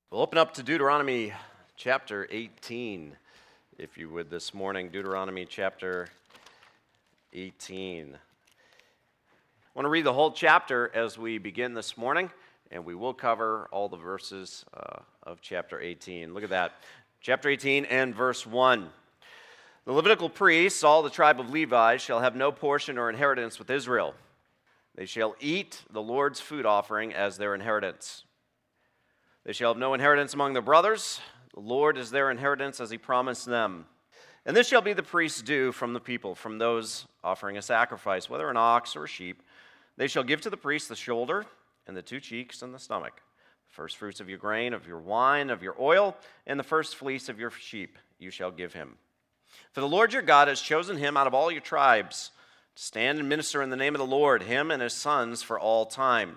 We'll open up to Deuteronomy chapter 18, if you would, this morning. Deuteronomy chapter 18. I want to read the whole chapter as we begin this morning, and we will cover all the verses of chapter 18. Look at that. Chapter 18 and verse 1. The Levitical priests, all the tribe of Levi, shall have no portion or inheritance with Israel. They shall eat the Lord's food offering as their inheritance. They shall have no inheritance among their brothers. The Lord is their inheritance as he promised them. And this shall be the priest's due from the people, from those offering a sacrifice, whether an ox or a sheep. They shall give to the priest the shoulder and the two cheeks and the stomach, the first fruits of your grain, of your wine, of your oil, and the first fleece of your sheep you shall give him. For the Lord your God has chosen him out of all your tribes to stand and minister in the name of the Lord, him and his sons for all time.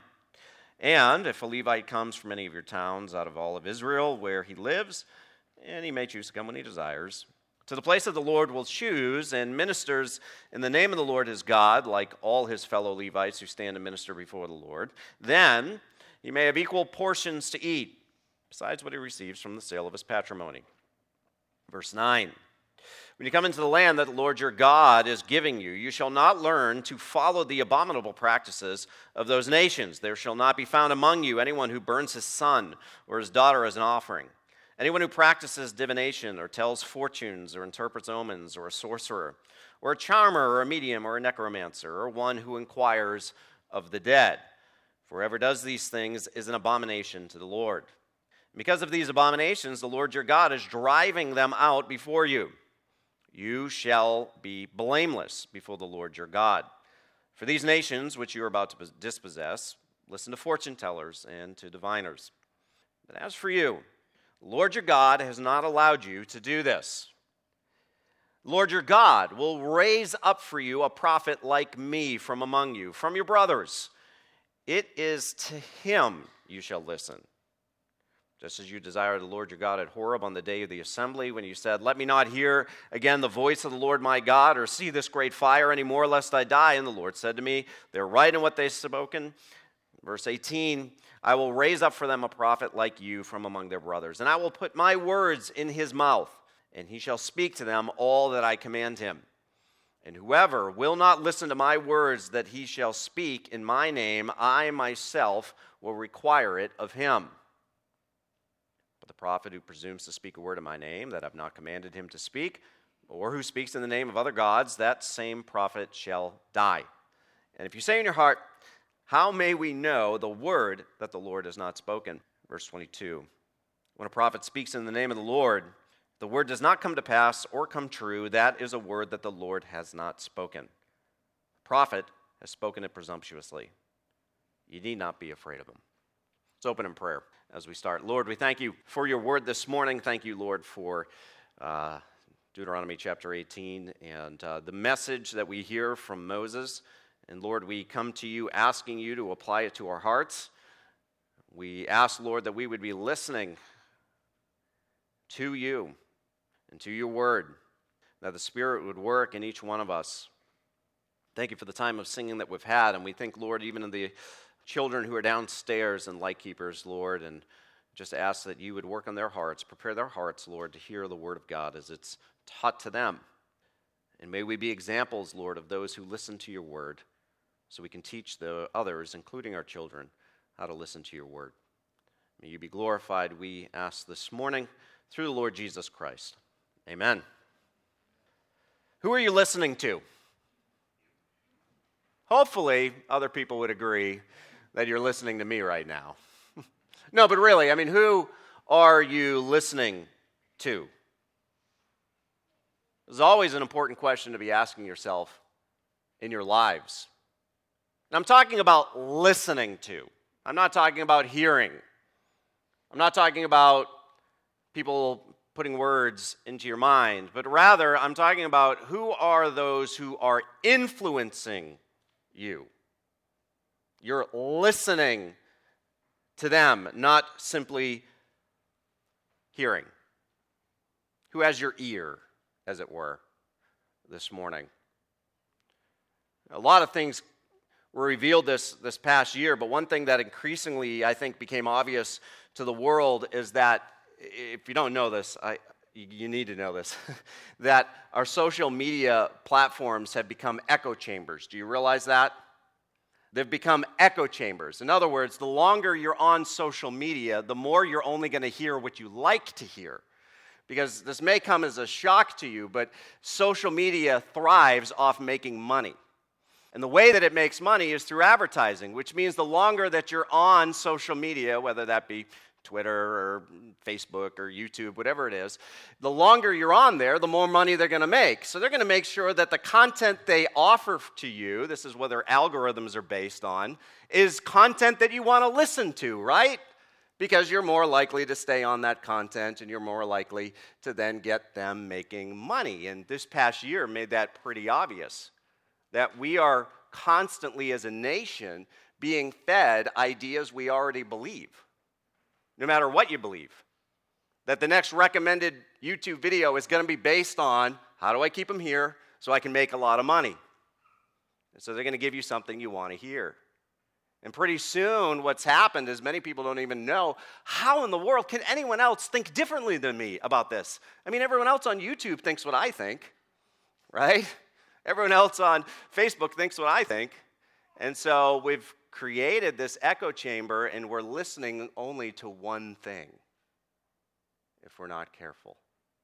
And if a Levite comes from any of your towns out of all of Israel where he lives, and he may choose to come when he desires, to the place that the Lord will choose, and ministers in the name of the Lord his God, like all his fellow Levites who stand and minister before the Lord, then he may have equal portions to eat, besides what he receives from the sale of his patrimony. Verse 9. When you come into the land that the Lord your God is giving you, you shall not learn to follow the abominable practices of those nations. There shall not be found among you anyone who burns his son or his daughter as an offering, anyone who practices divination or tells fortunes or interprets omens, or a sorcerer, or a charmer, or a medium, or a necromancer, or one who inquires of the dead. For whoever does these things is an abomination to the Lord. And because of these abominations, the Lord your God is driving them out before you. You shall be blameless before the Lord your God. For these nations which you are about to dispossess, listen to fortune tellers and to diviners. But as for you, the Lord your God has not allowed you to do this. The Lord your God will raise up for you a prophet like me from among you, from your brothers. It is to him you shall listen. Just as you desired the Lord your God at Horeb on the day of the assembly, when you said, "Let me not hear again the voice of the Lord my God, or see this great fire anymore, lest I die." And the Lord said to me, "They're right in what they've spoken." Verse 18, "I will raise up for them a prophet like you from among their brothers, and I will put my words in his mouth, and he shall speak to them all that I command him. And whoever will not listen to my words that he shall speak in my name, I myself will require it of him. But the prophet who presumes to speak a word in my name that I've not commanded him to speak, or who speaks in the name of other gods, that same prophet shall die. And if you say in your heart, 'How may we know the word that the Lord has not spoken?'" Verse 22, "When a prophet speaks in the name of the Lord, the word does not come to pass or come true, that is a word that the Lord has not spoken. The prophet has spoken it presumptuously. You need not be afraid of him." Let's open in prayer as we start. Lord, we thank you for your word this morning. Thank you, Lord, for Deuteronomy chapter 18 and the message that we hear from Moses. And Lord, we come to you asking you to apply it to our hearts. We ask, Lord, that we would be listening to you and to your word, that the Spirit would work in each one of us. Thank you for the time of singing that we've had, and we think, Lord, even of the children who are downstairs and light keepers, Lord, and just ask that you would work on their hearts, prepare their hearts, Lord, to hear the word of God as it's taught to them. And may we be examples, Lord, of those who listen to your word, so we can teach the others, including our children, how to listen to your word. May you be glorified, we ask this morning, through the Lord Jesus Christ. Amen. Who are you listening to? Hopefully, other people would agree that you're listening to me right now. No, but really, I mean, who are you listening to? This is always an important question to be asking yourself in your lives. And I'm talking about listening to. I'm not talking about hearing. I'm not talking about people putting words into your mind, but rather I'm talking about who are those who are influencing you. You're listening to them, not simply hearing. Who has your ear, as it were, this morning? A lot of things were revealed this past year, but one thing that increasingly, I think, became obvious to the world is that, if you don't know this, you need to know this, that our social media platforms have become echo chambers. Do you realize that? They've become echo chambers. In other words, the longer you're on social media, the more you're only going to hear what you like to hear. Because this may come as a shock to you, but social media thrives off making money. And the way that it makes money is through advertising, which means the longer that you're on social media, whether that be Twitter or Facebook or YouTube, whatever it is, the longer you're on there, the more money they're going to make. So they're going to make sure that the content they offer to you, this is what their algorithms are based on, is content that you want to listen to, right? Because you're more likely to stay on that content and you're more likely to then get them making money. And this past year made that pretty obvious, that we are constantly as a nation being fed ideas we already believe. No matter what you believe, that the next recommended YouTube video is going to be based on how do I keep them here so I can make a lot of money. And so they're going to give you something you want to hear. And pretty soon what's happened is many people don't even know, how in the world can anyone else think differently than me about this? I mean, everyone else on YouTube thinks what I think, right? Everyone else on Facebook thinks what I think. And so we've created this echo chamber, and we're listening only to one thing if we're not careful.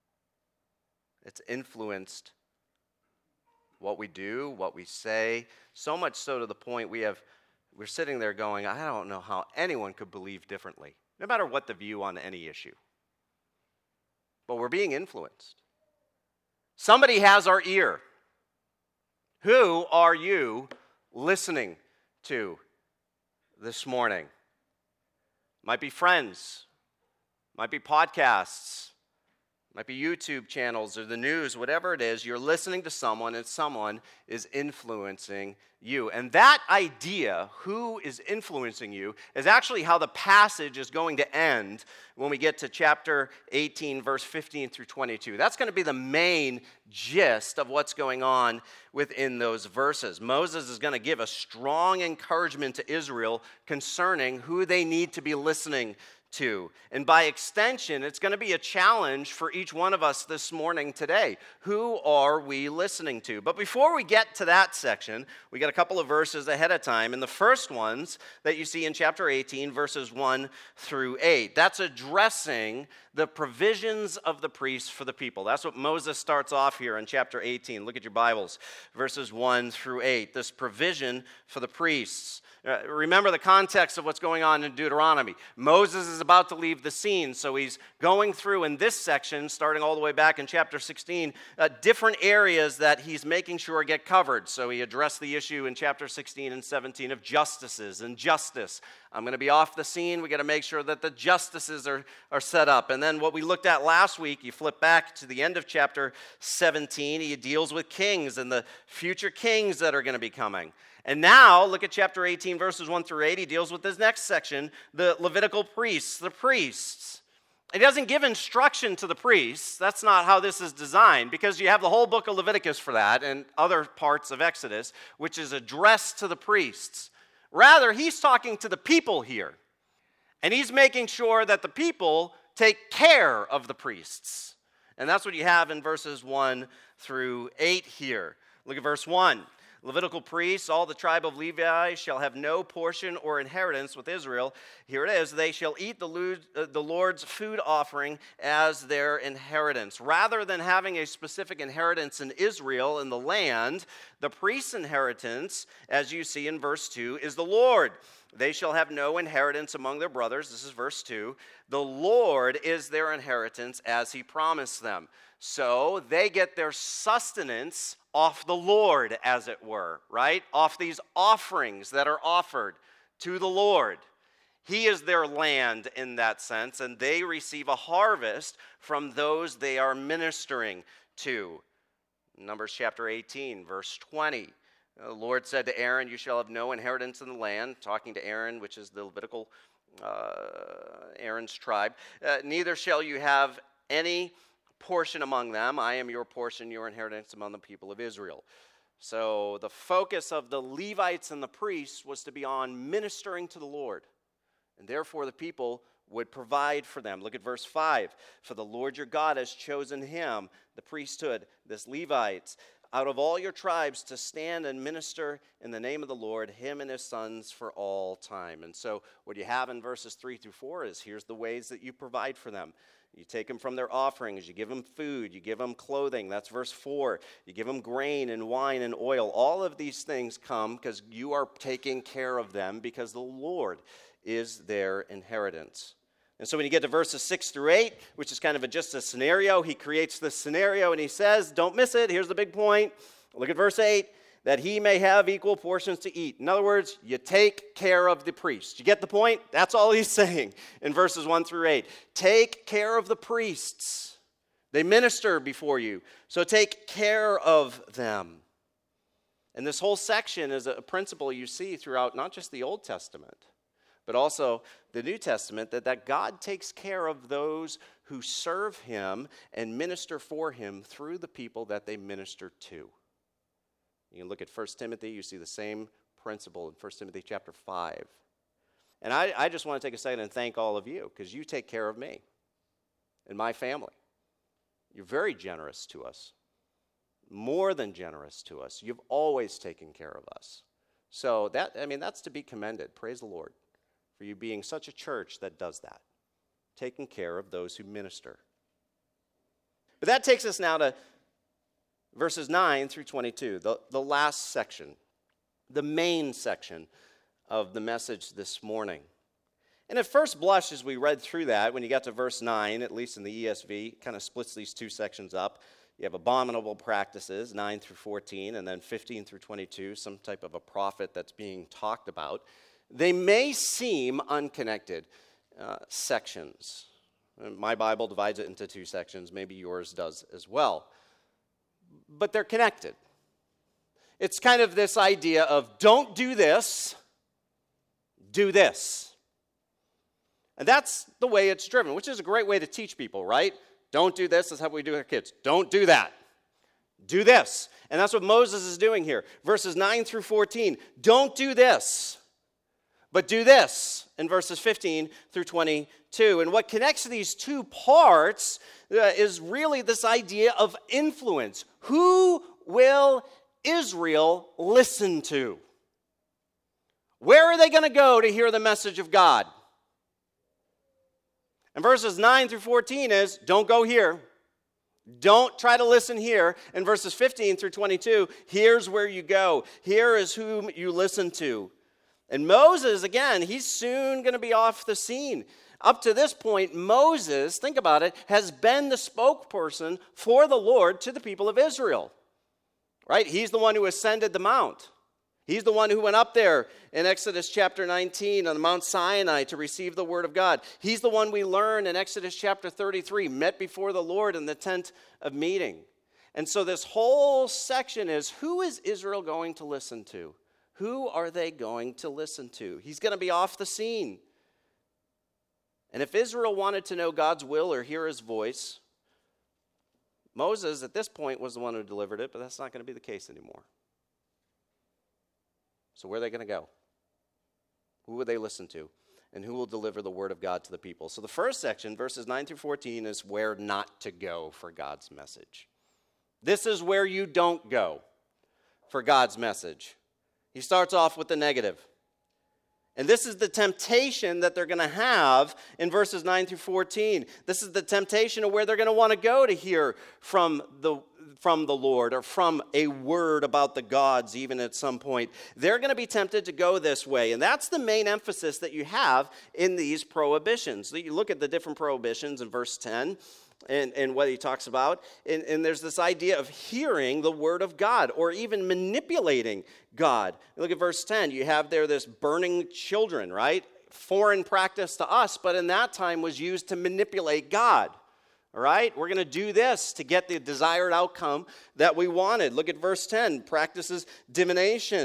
It's influenced what we do, what we say, so much so to the point we're sitting there going, I don't know how anyone could believe differently, no matter what the view on any issue. But we're being influenced. Somebody has our ear. Who are you listening to this morning? Might be friends, might be podcasts, might be YouTube channels or the news, whatever it is. You're listening to someone and someone is influencing you. And that idea, who is influencing you, is actually how the passage is going to end when we get to chapter 18, verse 15 through 22. That's going to be the main gist of what's going on within those verses. Moses is going to give a strong encouragement to Israel concerning who they need to be listening to. And by extension, it's going to be a challenge for each one of us this morning today. Who are we listening to? But before we get to that section, we got a couple of verses ahead of time. And the first ones that you see in chapter 18, verses 1 through 8. That's addressing the provisions of the priests for the people. That's what Moses starts off here in chapter 18. Look at your Bibles, verses 1 through 8. This provision for the priests. Remember the context of what's going on in Deuteronomy. Moses is about to leave the scene, so he's going through in this section, starting all the way back in chapter 16, different areas that he's making sure get covered. So he addressed the issue in chapter 16 and 17 of justices and justice. I'm going to be off the scene. We got to make sure that the justices are set up. And then what we looked at last week, you flip back to the end of chapter 17, he deals with kings and the future kings that are going to be coming. And now, look at chapter 18, verses 1 through 8. He deals with this next section, the Levitical priests, the priests. He doesn't give instruction to the priests. That's not how this is designed, because you have the whole book of Leviticus for that and other parts of Exodus, which is addressed to the priests. Rather, he's talking to the people here. And he's making sure that the people take care of the priests. And that's what you have in verses 1 through 8 here. Look at verse 1. Levitical priests, all the tribe of Levi shall have no portion or inheritance with Israel. Here it is, they shall eat the Lord's food offering as their inheritance. Rather than having a specific inheritance in Israel, in the land, the priest's inheritance, as you see in verse 2, is the Lord. They shall have no inheritance among their brothers. This is verse 2. The Lord is their inheritance as he promised them. So they get their sustenance off the Lord, as it were, right? Off these offerings that are offered to the Lord. He is their land in that sense, and they receive a harvest from those they are ministering to. Numbers chapter 18, verse 20. The Lord said to Aaron, you shall have no inheritance in the land, talking to Aaron, which is the Levitical, Aaron's tribe. Neither shall you have any portion among them. I am your portion, your inheritance among the people of Israel. So the focus of the Levites and the priests was to be on ministering to the Lord. And therefore the people would provide for them. Look at verse 5. For the Lord your God has chosen him, the priesthood, this Levites, out of all your tribes to stand and minister in the name of the Lord, him and his sons for all time. And so what you have in verses 3 through 4 is here's the ways that you provide for them. You take them from their offerings, you give them food, you give them clothing. That's verse 4. You give them grain and wine and oil. All of these things come because you are taking care of them because the Lord is their inheritance. And so when you get to verses 6 through 8, which is kind of just a scenario, he creates this scenario and he says, don't miss it, here's the big point. Look at verse 8, that he may have equal portions to eat. In other words, you take care of the priest. You get the point? That's all he's saying in verses 1 through 8. Take care of the priests. They minister before you, so take care of them. And this whole section is a principle you see throughout not just the Old Testament, but also the New Testament, that God takes care of those who serve him and minister for him through the people that they minister to. You can look at 1 Timothy, you see the same principle in 1 Timothy chapter 5. And I just want to take a second and thank all of you, because you take care of me and my family. You're very generous to us, more than generous to us. You've always taken care of us. So that's to be commended. Praise the Lord for you being such a church that does that, taking care of those who minister. But that takes us now to verses 9 through 22, the last section, the main section of the message this morning. And at first blush, as we read through that, when you got to verse 9, at least in the ESV, kind of splits these two sections up. You have abominable practices, 9 through 14, and then 15 through 22, some type of a prophet that's being talked about. They may seem unconnected sections. My Bible divides it into two sections. Maybe yours does as well. But they're connected. It's kind of this idea of don't do this, do this. And that's the way it's driven, which is a great way to teach people, right? Don't do this. That's how we do our kids. Don't do that. Do this. And that's what Moses is doing here. Verses 9 through 14. Don't do this, but do this in verses 15 through 22. And what connects these two parts is really this idea of influence. Who will Israel listen to? Where are they going to go to hear the message of God? And verses 9 through 14 is, don't go here. Don't try to listen here. And verses 15 through 22, here's where you go. Here is whom you listen to. And Moses, again, he's soon going to be off the scene. Up to this point, Moses, think about it, has been the spokesperson for the Lord to the people of Israel. Right? He's the one who ascended the mount. He's the one who went up there in Exodus chapter 19 on the Mount Sinai to receive the word of God. He's the one we learn in Exodus chapter 33, met before the Lord in the tent of meeting. And so this whole section is, who is Israel going to listen to? Who are they going to listen to? He's going to be off the scene. And if Israel wanted to know God's will or hear his voice, Moses at this point was the one who delivered it, but that's not going to be the case anymore. So where are they going to go? Who would they listen to? And who will deliver the word of God to the people? So the first section, verses 9 through 14, is where not to go for God's message. This is where you don't go for God's message. He starts off with the negative. And this is the temptation that they're going to have in verses 9 through 14. This is the temptation of where they're going to want to go to hear from the Lord or from a word about the gods even at some point. They're going to be tempted to go this way. And that's the main emphasis that you have in these prohibitions. You look at the different prohibitions in verse 10. And what he talks about. And there's this idea of hearing the word of God or even manipulating God. Look at verse 10. You have there this burning children, right? Foreign practice to us, but in that time was used to manipulate God. All right? We're going to do this to get the desired outcome that we wanted. Look at verse 10. Practices divination,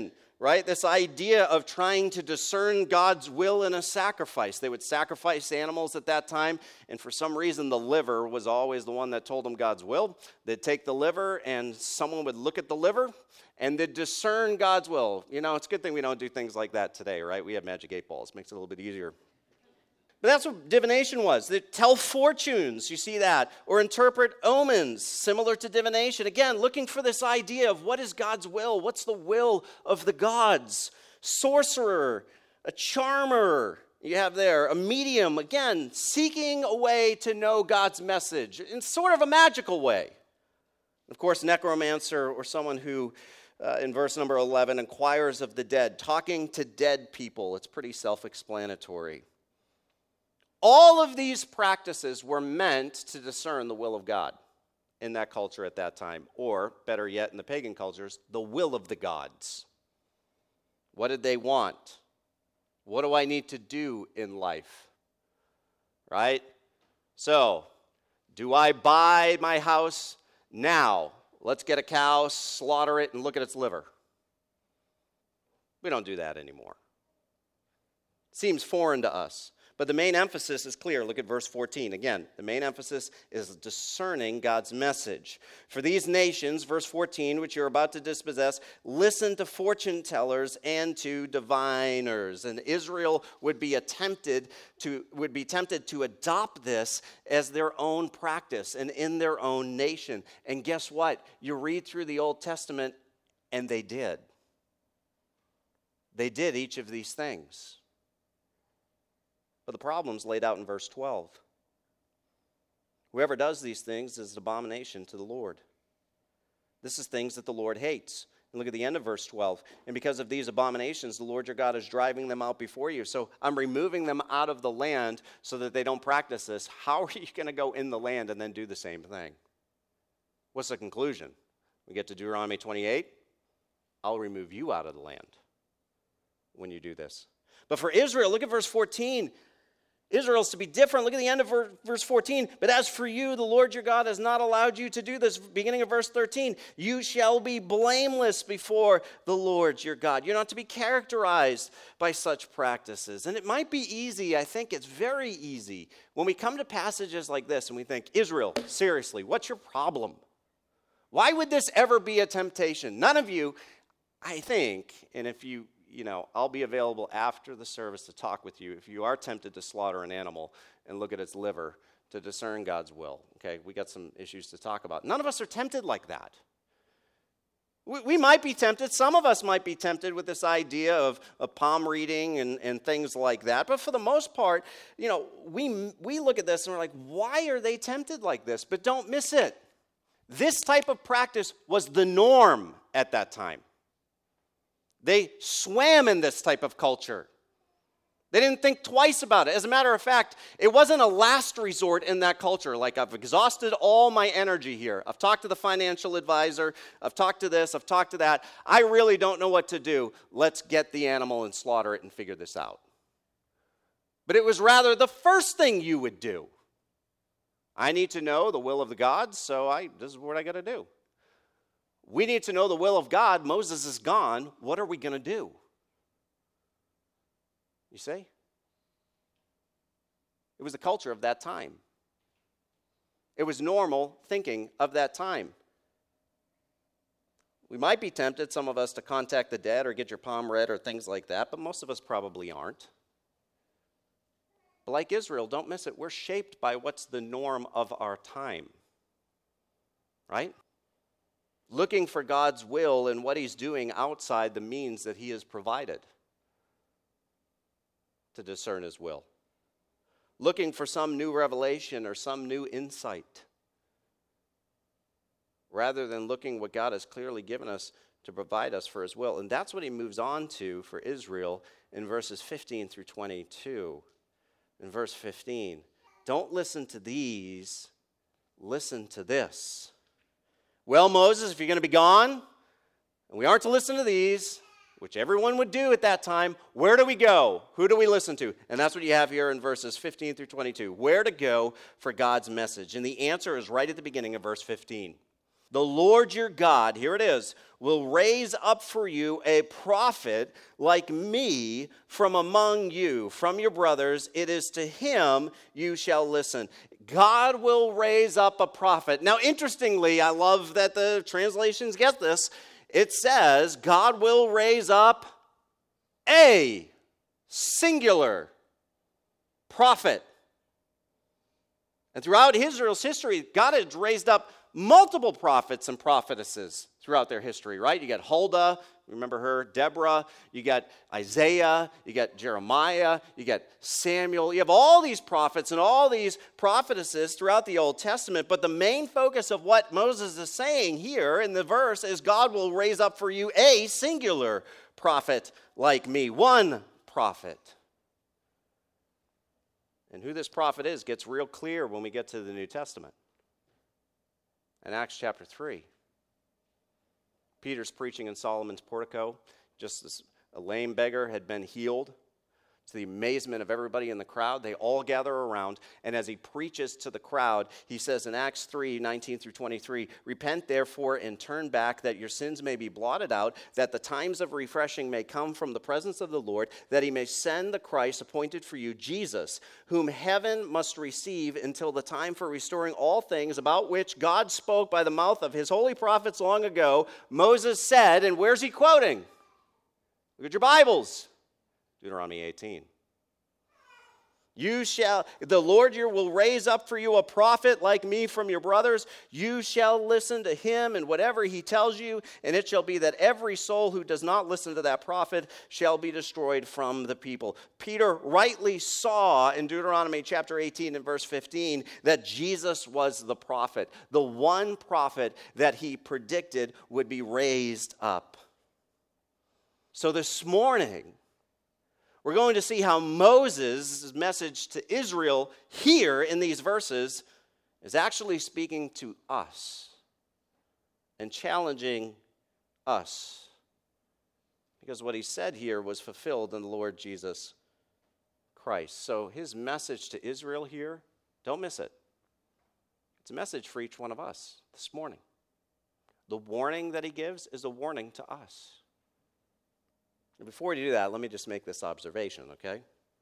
right? This idea of trying to discern God's will in a sacrifice. They would sacrifice animals at that time, and for some reason the liver was always the one that told them God's will. They'd take the liver, and someone would look at the liver, and they'd discern God's will. You know, it's a good thing we don't do things like that today, right? We have magic 8 balls. Makes it a little bit easier. But that's what divination was. They tell fortunes, you see that, or interpret omens, similar to divination. Again, looking for this idea of what is God's will, what's the will of the gods. Sorcerer, a charmer, you have there, a medium, again, seeking a way to know God's message in sort of a magical way. Of course, necromancer, or someone who, in verse number 11, inquires of the dead, talking to dead people. It's pretty self-explanatory. All of these practices were meant to discern the will of God in that culture at that time, or better yet, in the pagan cultures, the will of the gods. What did they want? What do I need to do in life? Right? So, do I buy my house now? Let's get a cow, slaughter it, and look at its liver. We don't do that anymore. Seems foreign to us. But the main emphasis is clear. Look at verse 14. Again, the main emphasis is discerning God's message. For these nations, verse 14, which you're about to dispossess, listen to fortune tellers and to diviners. And Israel would be tempted to adopt this as their own practice and in their own nation. And guess what? You read through the Old Testament, and they did. They did each of these things. But the problem's laid out in verse 12. Whoever does these things is an abomination to the Lord. This is things that the Lord hates. And look at the end of verse 12. And because of these abominations, the Lord your God is driving them out before you. So I'm removing them out of the land so that they don't practice this. How are you going to go in the land and then do the same thing? What's the conclusion? We get to Deuteronomy 28. I'll remove you out of the land when you do this. But for Israel, look at verse 14. Israel's to be different. Look at the end of verse 14. But as for you, the Lord your God has not allowed you to do this. Beginning of verse 13. You shall be blameless before the Lord your God. You're not to be characterized by such practices. And it might be easy. I think it's very easy. When we come to passages like this and we think, Israel, seriously, what's your problem? Why would this ever be a temptation? None of you, I think, and if you I'll be available after the service to talk with you if you are tempted to slaughter an animal and look at its liver to discern God's will. Okay, we got some issues to talk about. None of us are tempted like that. We might be tempted. Some of us might be tempted with this idea of palm reading and things like that. But for the most part, we look at this and we're like, why are they tempted like this? But don't miss it. This type of practice was the norm at that time. They swam in this type of culture. They didn't think twice about it. As a matter of fact, it wasn't a last resort in that culture. Like, I've exhausted all my energy here. I've talked to the financial advisor. I've talked to this. I've talked to that. I really don't know what to do. Let's get the animal and slaughter it and figure this out. But it was rather the first thing you would do. I need to know the will of the gods, so this is what I got to do. We need to know the will of God. Moses is gone. What are we going to do? You see? It was the culture of that time. It was normal thinking of that time. We might be tempted, some of us, to contact the dead or get your palm read or things like that, but most of us probably aren't. But like Israel, don't miss it. We're shaped by what's the norm of our time. Right? Looking for God's will and what he's doing outside the means that he has provided to discern his will. Looking for some new revelation or some new insight, rather than looking what God has clearly given us to provide us for his will. And that's what he moves on to for Israel in verses 15 through 22. In verse 15, don't listen to these, listen to this. Well, Moses, if you're going to be gone, and we aren't to listen to these, which everyone would do at that time, where do we go? Who do we listen to? And that's what you have here in verses 15 through 22. Where to go for God's message? And the answer is right at the beginning of verse 15. The Lord your God, here it is, will raise up for you a prophet like me from among you, from your brothers. It is to him you shall listen. God will raise up a prophet. Now, interestingly, I love that the translations get this. It says, God will raise up a singular prophet. And throughout Israel's history, God has raised up multiple prophets and prophetesses throughout their history, right? You got Huldah, remember her, Deborah, you got Isaiah, you got Jeremiah, you got Samuel. You have all these prophets and all these prophetesses throughout the Old Testament, but the main focus of what Moses is saying here in the verse is God will raise up for you a singular prophet like me, one prophet. And who this prophet is gets real clear when we get to the New Testament. In Acts chapter 3, Peter's preaching in Solomon's portico. Just as a lame beggar had been healed. To the amazement of everybody in the crowd, they all gather around, and as he preaches to the crowd, he says in Acts 3, 19 through 23, repent therefore and turn back, that your sins may be blotted out, that the times of refreshing may come from the presence of the Lord, that he may send the Christ appointed for you, Jesus, whom heaven must receive until the time for restoring all things, about which God spoke by the mouth of his holy prophets long ago. Moses said, and where's he quoting? Look at your Bibles. Deuteronomy 18. The Lord will raise up for you a prophet like me from your brothers. You shall listen to him and whatever he tells you, and it shall be that every soul who does not listen to that prophet shall be destroyed from the people. Peter rightly saw in Deuteronomy chapter 18 and verse 15 that Jesus was the prophet, the one prophet that he predicted would be raised up. So this morning, we're going to see how Moses' message to Israel here in these verses is actually speaking to us and challenging us. Because what he said here was fulfilled in the Lord Jesus Christ. So his message to Israel here, don't miss it. It's a message for each one of us this morning. The warning that he gives is a warning to us. Before we do that, let me just make this observation, okay?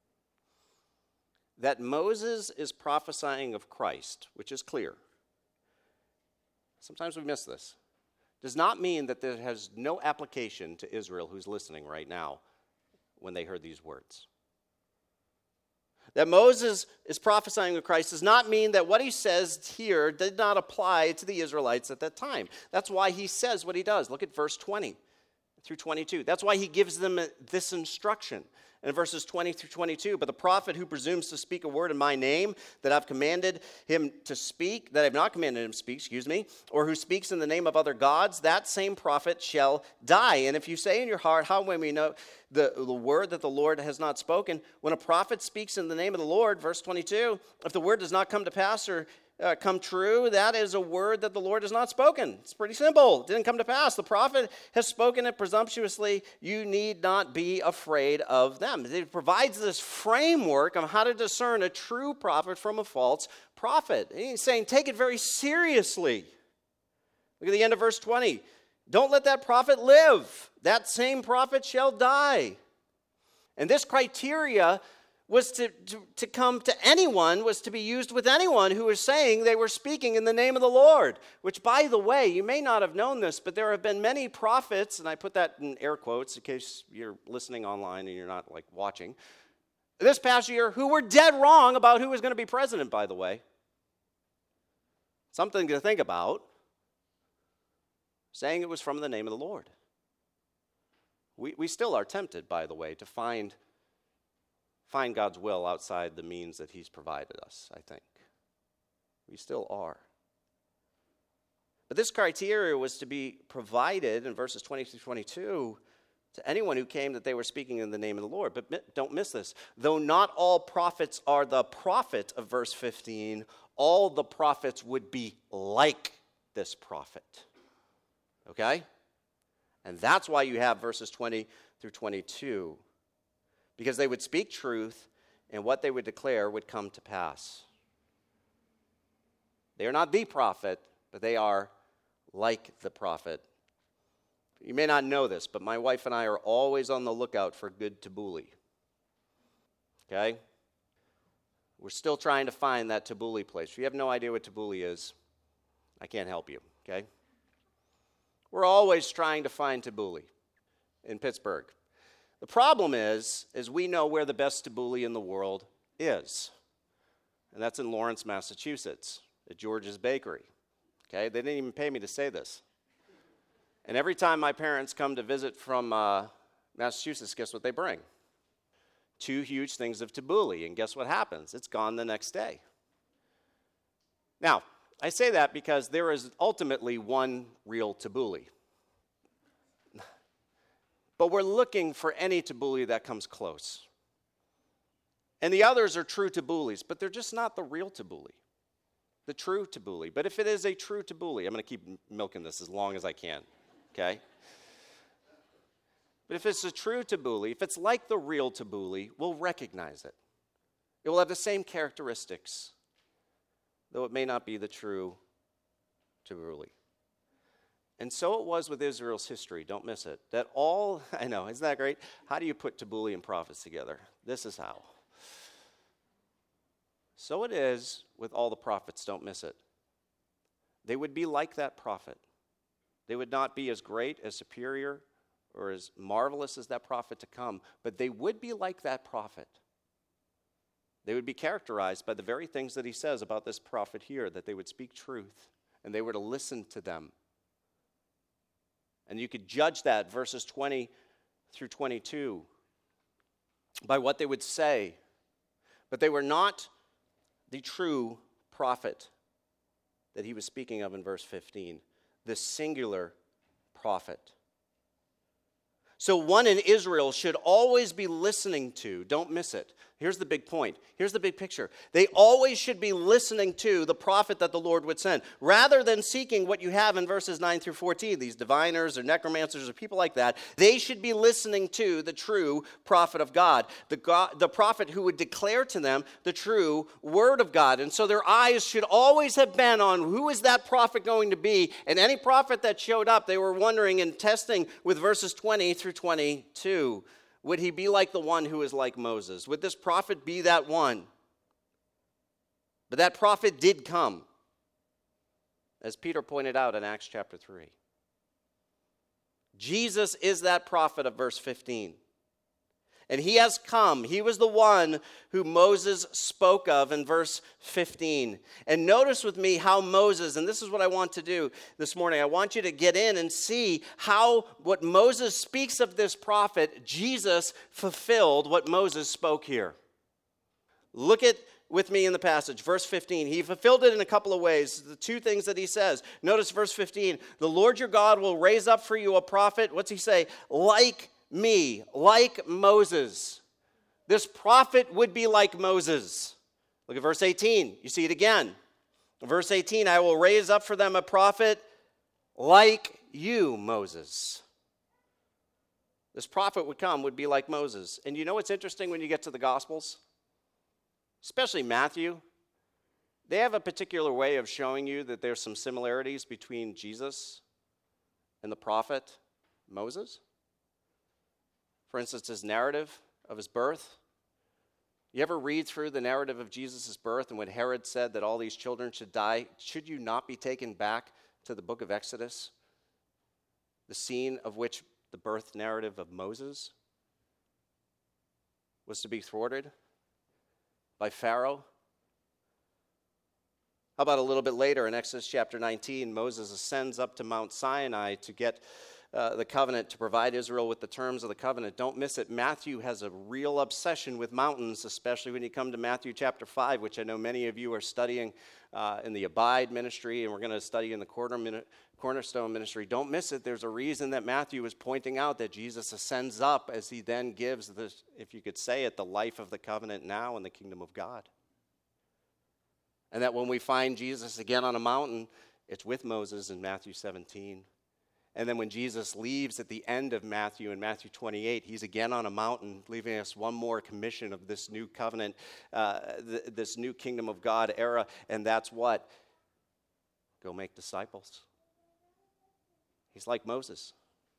That Moses is prophesying of Christ, which is clear. Sometimes we miss this. Does not mean that there has no application to Israel who's listening right now when they heard these words. That Moses is prophesying of Christ does not mean that what he says here did not apply to the Israelites at that time. That's why he says what he does. Look at verse 20. Through 22. That's why he gives them this instruction. In verses 20 through 22, but the prophet who presumes to speak a word in my name that I've commanded him to speak, that I've not commanded him to speak, or who speaks in the name of other gods, that same prophet shall die. And if you say in your heart, how may we know the word that the Lord has not spoken? When a prophet speaks in the name of the Lord, verse 22, if the word does not come to pass or come true, that is a word that the Lord has not spoken. It's pretty simple. It didn't come to pass. The prophet has spoken it presumptuously. You need not be afraid of them. It provides this framework of how to discern a true prophet from a false prophet. He's saying take it very seriously. Look at the end of verse 20. Don't let that prophet live. That same prophet shall die. And this criteria was to come to anyone, was to be used with anyone who was saying they were speaking in the name of the Lord. Which, by the way, you may not have known this, but there have been many prophets, and I put that in air quotes in case you're listening online and you're not like watching, this past year who were dead wrong about who was going to be president, by the way. Something to think about. Saying it was from the name of the Lord. We still are tempted, by the way, to find God's will outside the means that he's provided us, I think. We still are. But this criteria was to be provided in verses 20 through 22 to anyone who came that they were speaking in the name of the Lord. But don't miss this. Though not all prophets are the prophet of verse 15, all the prophets would be like this prophet. Okay? And that's why you have verses 20 through 22. Because they would speak truth, and what they would declare would come to pass. They are not the prophet, but they are like the prophet. You may not know this, but my wife and I are always on the lookout for good tabbouleh. Okay? We're still trying to find that tabbouleh place. If you have no idea what tabbouleh is, I can't help you, okay? We're always trying to find tabbouleh in Pittsburgh. The problem is we know where the best tabbouleh in the world is. And that's in Lawrence, Massachusetts, at George's Bakery. Okay? They didn't even pay me to say this. And every time my parents come to visit from Massachusetts, guess what they bring? 2 huge things of tabbouleh, and guess what happens? It's gone the next day. Now, I say that because there is ultimately one real tabbouleh. But we're looking for any tabbouleh that comes close. And the others are true tabboulehs, but they're just not the real tabbouleh, the true tabbouleh. But if it is a true tabbouleh, I'm going to keep milking this as long as I can, okay? But if it's a true tabbouleh, if it's like the real tabbouleh, we'll recognize it. It will have the same characteristics, though it may not be the true tabbouleh. And so it was with Israel's history. Don't miss it. I know, isn't that great? How do you put tabbouleh and prophets together? This is how. So it is with all the prophets. Don't miss it. They would be like that prophet. They would not be as great, as superior, or as marvelous as that prophet to come, but they would be like that prophet. They would be characterized by the very things that he says about this prophet here, that they would speak truth, and they were to listen to them. And you could judge that, verses 20 through 22, by what they would say. But they were not the true prophet that he was speaking of in verse 15, the singular prophet. So one in Israel should always be listening to, don't miss it. Here's the big point. Here's the big picture. They always should be listening to the prophet that the Lord would send, rather than seeking what you have in verses 9 through 14, these diviners or necromancers or people like that. They should be listening to the true prophet of God, the prophet who would declare to them the true word of God. And so their eyes should always have been on who is that prophet going to be. And any prophet that showed up, they were wondering and testing with verses 20 through 22. Would he be like the one who is like Moses? Would this prophet be that one? But that prophet did come, as Peter pointed out in Acts chapter 3. Jesus is that prophet of verse 15. And he has come. He was the one who Moses spoke of in verse 15. And notice with me how Moses, and this is what I want to do this morning. I want you to get in and see how what Moses speaks of this prophet, Jesus fulfilled what Moses spoke here. Look at with me in the passage, verse 15. He fulfilled it in a couple of ways. The 2 things that he says. Notice verse 15. The Lord your God will raise up for you a prophet. What's he say? Like me, like Moses. This prophet would be like Moses. Look at verse 18. You see it again. Verse 18, I will raise up for them a prophet like you, Moses. This prophet would be like Moses. And you know what's interesting when you get to the Gospels? Especially Matthew. They have a particular way of showing you that there's some similarities between Jesus and the prophet Moses. For instance, his narrative of his birth. You ever read through the narrative of Jesus' birth and when Herod said that all these children should die? Should you not be taken back to the book of Exodus? The scene of which the birth narrative of Moses was to be thwarted by Pharaoh. How about a little bit later in Exodus chapter 19, Moses ascends up to Mount Sinai to get the covenant, to provide Israel with the terms of the covenant. Don't miss it. Matthew has a real obsession with mountains, especially when you come to Matthew chapter 5, which I know many of you are studying in the Abide ministry, and we're going to study in the Cornerstone ministry. Don't miss it. There's a reason that Matthew is pointing out that Jesus ascends up as he then gives this, if you could say it, the life of the covenant now in the kingdom of God. And that when we find Jesus again on a mountain, it's with Moses in Matthew 17. And then when Jesus leaves at the end of Matthew, in Matthew 28, he's again on a mountain, leaving us one more commission of this new covenant, this new kingdom of God era. And that's what? Go make disciples. He's like Moses.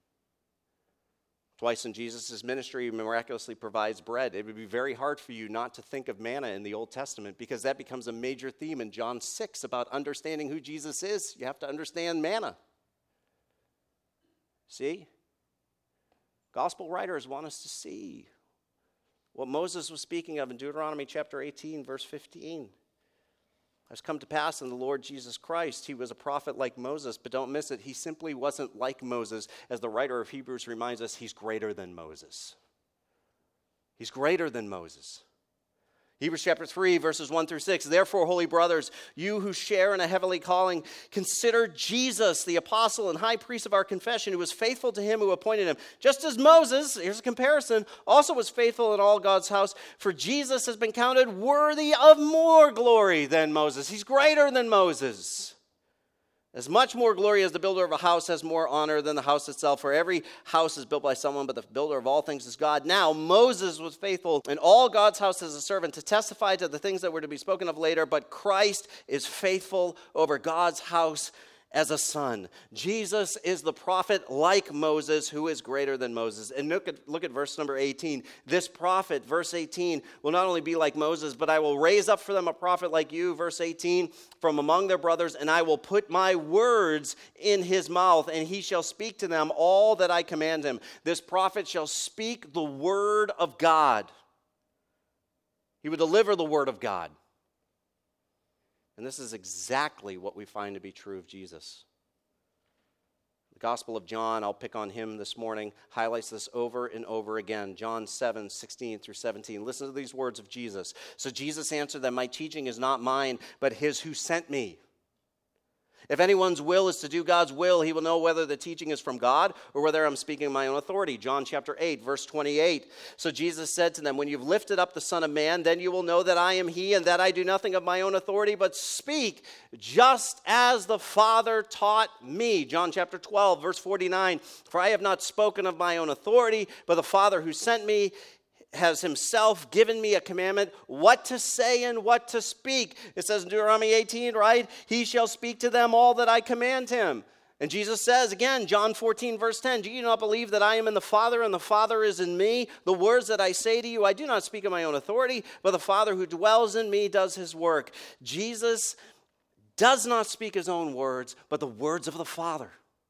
Twice in Jesus' ministry, he miraculously provides bread. It would be very hard for you not to think of manna in the Old Testament because that becomes a major theme in John 6 about understanding who Jesus is. You have to understand manna. See? Gospel writers want us to see what Moses was speaking of in Deuteronomy chapter 18, verse 15. Has come to pass in the Lord Jesus Christ. He was a prophet like Moses, but don't miss it. He simply wasn't like Moses. As the writer of Hebrews reminds us, he's greater than Moses. He's greater than Moses. Hebrews chapter 3, verses 1 through 6. Therefore, holy brothers, you who share in a heavenly calling, consider Jesus, the apostle and high priest of our confession, who was faithful to him who appointed him. Just as Moses, here's a comparison, also was faithful in all God's house. For Jesus has been counted worthy of more glory than Moses. He's greater than Moses. As much more glory as the builder of a house has more honor than the house itself. For every house is built by someone, but the builder of all things is God. Now Moses was faithful in all God's house as a servant to testify to the things that were to be spoken of later. But Christ is faithful over God's house as a son. Jesus is the prophet like Moses, who is greater than Moses. And look at verse number 18. This prophet, verse 18, will not only be like Moses, but I will raise up for them a prophet like you, verse 18, from among their brothers, and I will put my words in his mouth, and he shall speak to them all that I command him. This prophet shall speak the word of God. He would deliver the word of God. And this is exactly what we find to be true of Jesus. The Gospel of John, I'll pick on him this morning, highlights this over and over again. John 7, 16 through 17. Listen to these words of Jesus. So Jesus answered them, my teaching is not mine, but his who sent me. If anyone's will is to do God's will, he will know whether the teaching is from God or whether I'm speaking in my own authority. John chapter 8, verse 28. So Jesus said to them, when you've lifted up the Son of Man, then you will know that I am he and that I do nothing of my own authority, but speak just as the Father taught me. John chapter 12, verse 49. For I have not spoken of my own authority, but the Father who sent me has himself given me a commandment what to say and what to speak. It says in Deuteronomy 18, right? He shall speak to them all that I command him. And Jesus says again, John 14, verse 10, do you not believe that I am in the Father and the Father is in me? The words that I say to you, I do not speak of my own authority, but the Father who dwells in me does his work. Jesus does not speak his own words, but the words of the Father.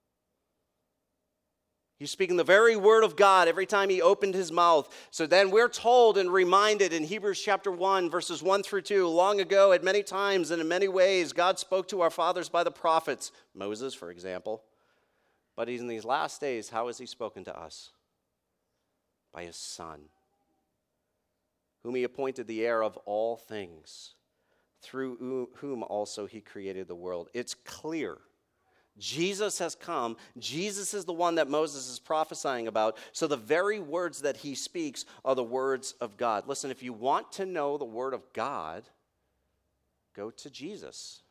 He's speaking the very word of God every time he opened his mouth. So then we're told and reminded in Hebrews chapter 1, verses 1 through 2, long ago, at many times and in many ways, God spoke to our fathers by the prophets, Moses, for example. But in these last days, how has he spoken to us? By his Son, whom he appointed the heir of all things, through whom also he created the world. It's clear. Jesus has come. Jesus is the one that Moses is prophesying about. So the very words that he speaks are the words of God. Listen, if you want to know the word of God, go to Jesus.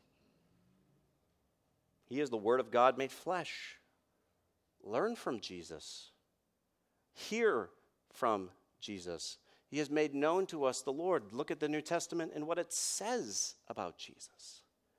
He is the word of God made flesh. Learn from Jesus. Hear from Jesus. He has made known to us the Lord. Look at the New Testament and what it says about Jesus.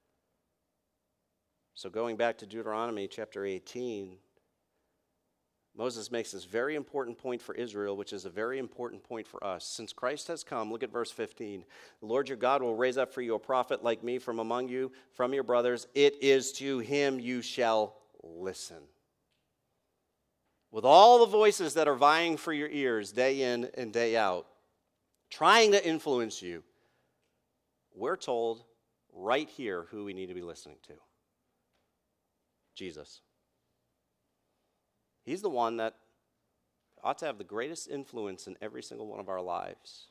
So going back to Deuteronomy chapter 18, Moses makes this very important point for Israel, which is a very important point for us. Since Christ has come, look at verse 15. The Lord your God will raise up for you a prophet like me from among you, from your brothers. It is to him you shall listen. With all the voices that are vying for your ears day in and day out, trying to influence you, we're told right here who we need to be listening to. Jesus. He's the one that ought to have the greatest influence in every single one of our lives.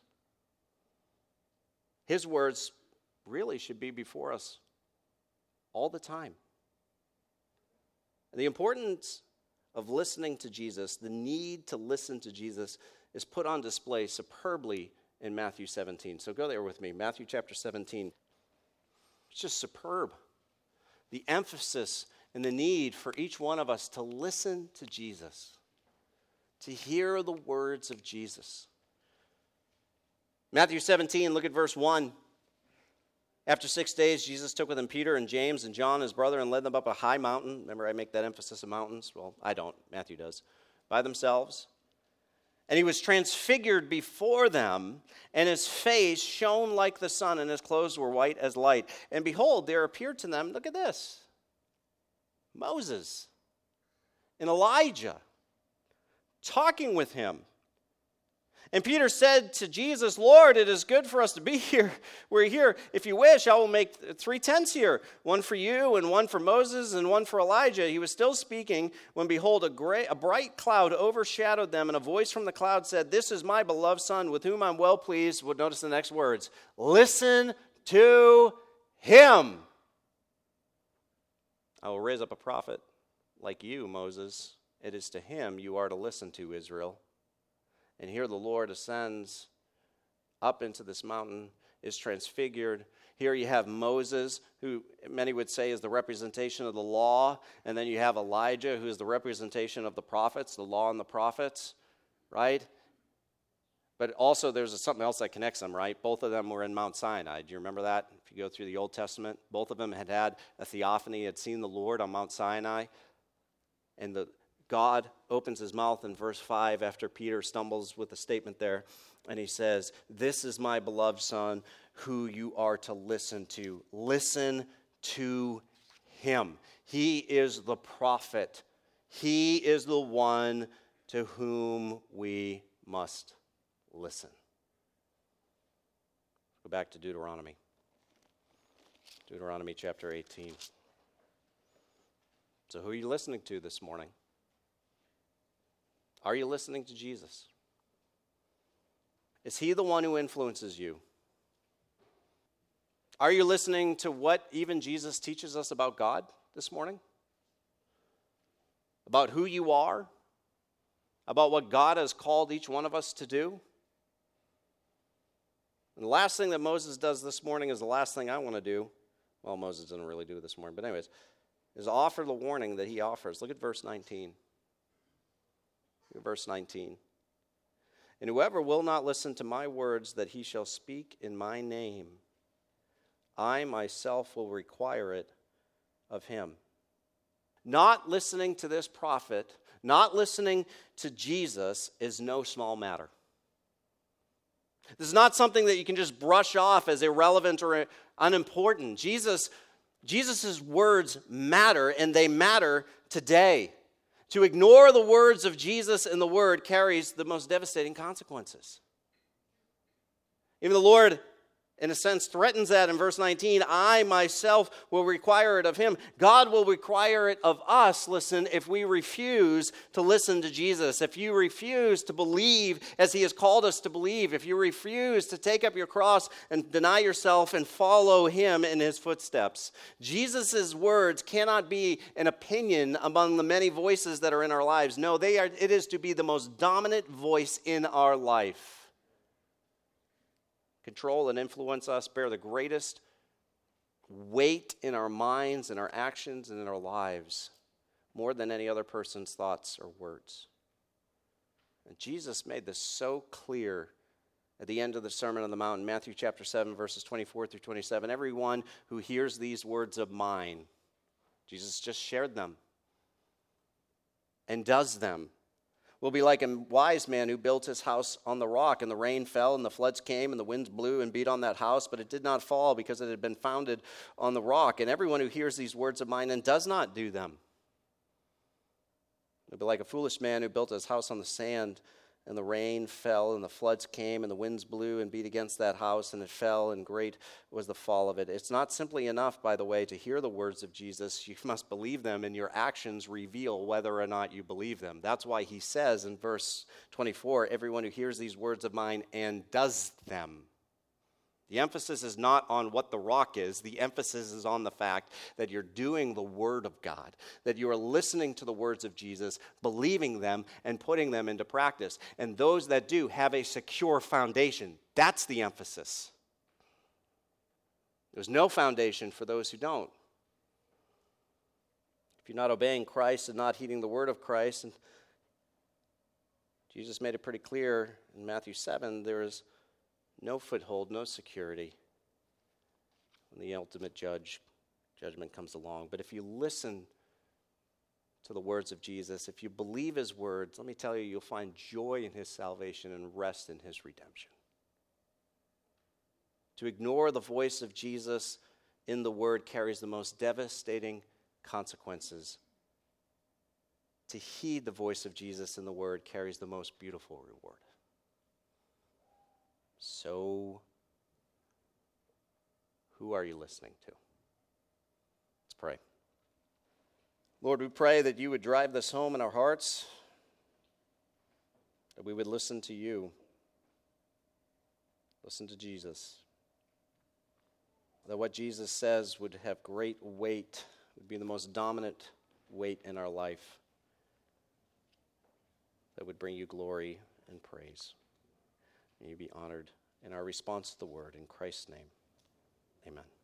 His words really should be before us all the time. And the importance of listening to Jesus, the need to listen to Jesus, is put on display superbly in Matthew 17. So go there with me. Matthew chapter 17. It's just superb. The emphasis and the need for each one of us to listen to Jesus, to hear the words of Jesus. Matthew 17, look at verse 1. After 6 days, Jesus took with him Peter and James and John, his brother, and led them up a high mountain. Remember, I make that emphasis on mountains? Well, I don't. Matthew does. By themselves. And he was transfigured before them, and his face shone like the sun, and his clothes were white as light. And behold, there appeared to them, look at this, Moses and Elijah talking with him. And Peter said to Jesus, Lord, it is good for us to be here. We're here. If you wish, I will make 3 tents here, one for you and one for Moses and one for Elijah. He was still speaking when, behold, a bright cloud overshadowed them, and a voice from the cloud said, this is my beloved Son, with whom I'm well pleased. Well, notice the next words. Listen to him. I will raise up a prophet like you, Moses. It is to him you are to listen to, Israel. And here the Lord ascends up into this mountain, is transfigured. Here you have Moses, who many would say is the representation of the law. And then you have Elijah, who is the representation of the prophets, the law and the prophets, right? But also there's something else that connects them, right? Both of them were in Mount Sinai. Do you remember that? If you go through the Old Testament, both of them had a theophany, had seen the Lord on Mount Sinai. And God opens his mouth in verse 5 after Peter stumbles with a statement there, and he says, this is my beloved Son who you are to listen to. Listen to him. He is the prophet. He is the one to whom we must listen. Go back to Deuteronomy. Deuteronomy chapter 18. So who are you listening to this morning? Are you listening to Jesus? Is he the one who influences you? Are you listening to what even Jesus teaches us about God this morning? About who you are? About what God has called each one of us to do? And the last thing that Moses does this morning is the last thing I want to do. Well, Moses didn't really do it this morning, but anyways, is offer the warning that he offers. Look at verse 19. Verse 19. And whoever will not listen to my words that he shall speak in my name, I myself will require it of him. Not listening to this prophet, not listening to Jesus is no small matter. This is not something that you can just brush off as irrelevant or unimportant. Jesus' words matter, and they matter today. To ignore the words of Jesus and the Word carries the most devastating consequences. Even the Lord, in a sense, threatens that in verse 19. I myself will require it of him. God will require it of us, listen, if we refuse to listen to Jesus. If you refuse to believe as he has called us to believe. If you refuse to take up your cross and deny yourself and follow him in his footsteps. Jesus' words cannot be an opinion among the many voices that are in our lives. No, it is to be the most dominant voice in our life. Control and influence us, bear the greatest weight in our minds, in our actions, and in our lives, more than any other person's thoughts or words. And Jesus made this so clear at the end of the Sermon on the Mount, Matthew chapter 7, verses 24 through 27. Everyone who hears these words of mine, Jesus just shared them, and does them, will be like a wise man who built his house on the rock, and the rain fell, and the floods came, and the winds blew and beat on that house, but it did not fall because it had been founded on the rock. And everyone who hears these words of mine and does not do them will be like a foolish man who built his house on the sand, and the rain fell, and the floods came, and the winds blew and beat against that house, and it fell, and great was the fall of it. It's not simply enough, by the way, to hear the words of Jesus. You must believe them, and your actions reveal whether or not you believe them. That's why he says in verse 24, everyone who hears these words of mine and does them. The emphasis is not on what the rock is. The emphasis is on the fact that you're doing the Word of God, that you are listening to the words of Jesus, believing them, and putting them into practice. And those that do have a secure foundation. That's the emphasis. There's no foundation for those who don't. If you're not obeying Christ and not heeding the word of Christ, and Jesus made it pretty clear in Matthew 7, there is no foothold, no security. when the ultimate judgment comes along. But if you listen to the words of Jesus, if you believe his words, let me tell you, you'll find joy in his salvation and rest in his redemption. To ignore the voice of Jesus in the word carries the most devastating consequences. To heed the voice of Jesus in the word carries the most beautiful reward. So, who are you listening to? Let's pray. Lord, we pray that you would drive this home in our hearts, that we would listen to you, listen to Jesus, that what Jesus says would have great weight, would be the most dominant weight in our life, that would bring you glory and praise. May you be honored in our response to the word. In Christ's name, amen.